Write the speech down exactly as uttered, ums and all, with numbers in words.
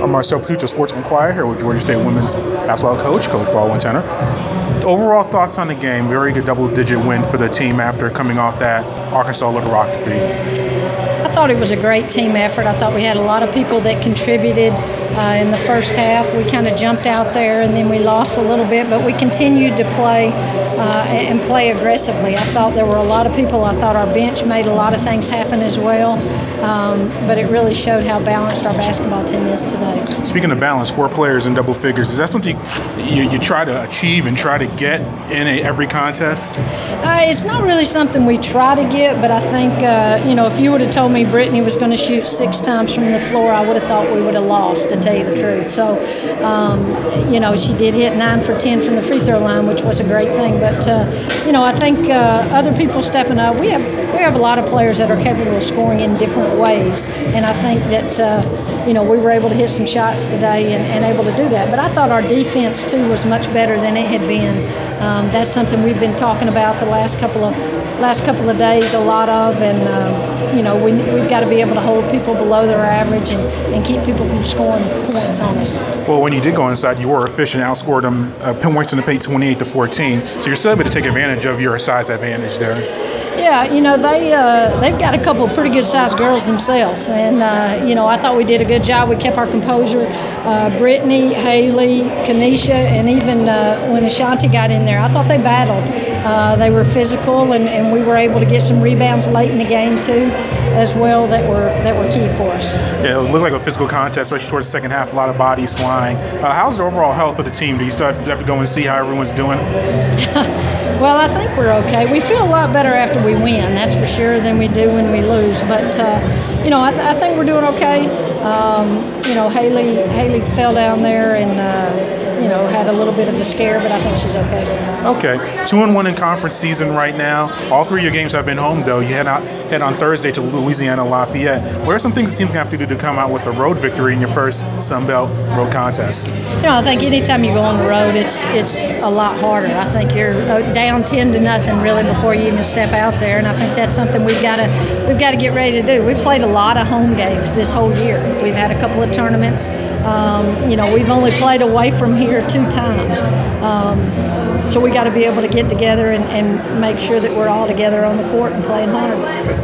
I'm Marcel Patuto, Sports Inquirer here with Georgia State women's basketball coach, Coach Baldwin Tanner. Overall thoughts on the game? Very good double-digit win for the team after coming off that Arkansas Little Rock defeat. I thought it was a great team effort. I thought we had a lot of people that contributed uh, in the first half. We kind of jumped out there and then we lost a little bit, but we continued to play uh, and play aggressively. I thought there were a lot of people. I thought our bench made a lot of things happen as well, um, but it really showed how balanced our basketball team is today. Speaking of balance, four players in double figures, is that something you, you try to achieve and try to get in a, every contest? Uh, it's not really something we try to get, but I think, uh, you know, if you would have told me Brittany was going to shoot six times from the floor, I would have thought we would have lost, to tell you the truth. So, um, you know, she did hit nine for ten from the free throw line, which was a great thing. But, uh, you know, I think uh, other people stepping up, we have we have a lot of players that are capable of scoring in different ways. And I think that, uh, you know, we were able to hit some shots today and, and able to do that. But I thought our defense, too, was much better than it had been. Um, that's something we've been talking about the last couple of last couple of days, a lot of, and um, you know, we, we've got to be able to hold people below their average and, and keep people from scoring points on us. Well, when you did go inside, you were efficient, outscored them, uh, points in the paint twenty-eight to fourteen. So you're still able to take advantage of your size advantage there. Yeah, you know, they, uh, they've got a couple of pretty good-sized girls themselves. And, uh, you know, I thought we did a good job. We kept our composure. Uh, Brittany, Haley, Kanisha, and even uh, when Ashanti got in there, I thought they battled. Uh, they were physical, and, and we were able to get some rebounds late in the game, too, as well, that were that were key for us. Yeah, it looked like a physical contest, especially towards the second half, a lot of bodies flying. Uh, how's the overall health of the team? Do you still have to go and see how everyone's doing? Well, I think we're okay. We feel a lot better after we win, that's for sure, than we do when we lose. But, uh, you know, I, th- I think we're doing okay. Um, you know, Haley Haley fell down there and, uh, you know, had a little bit of a scare, but I think she's okay. Okay. Two and one in conference season right now. All three of your games have been home, though. You head, out, head on Thursday to Louisiana Lafayette. What are some things the team's going to have to do to come out with a road victory in your first Sun Belt road contest? You know, I think anytime you go on the road, it's it's a lot harder. I think you're down ten to nothing really before you even step out there, and I think that's something we've got to we've got to get ready to do. We've played a lot of home games this whole year. We've had a couple of tournaments. Um, you know, we've only played away from here two times. Um, so we got to be able to get together and, and make sure that we're all together on the court and playing hard.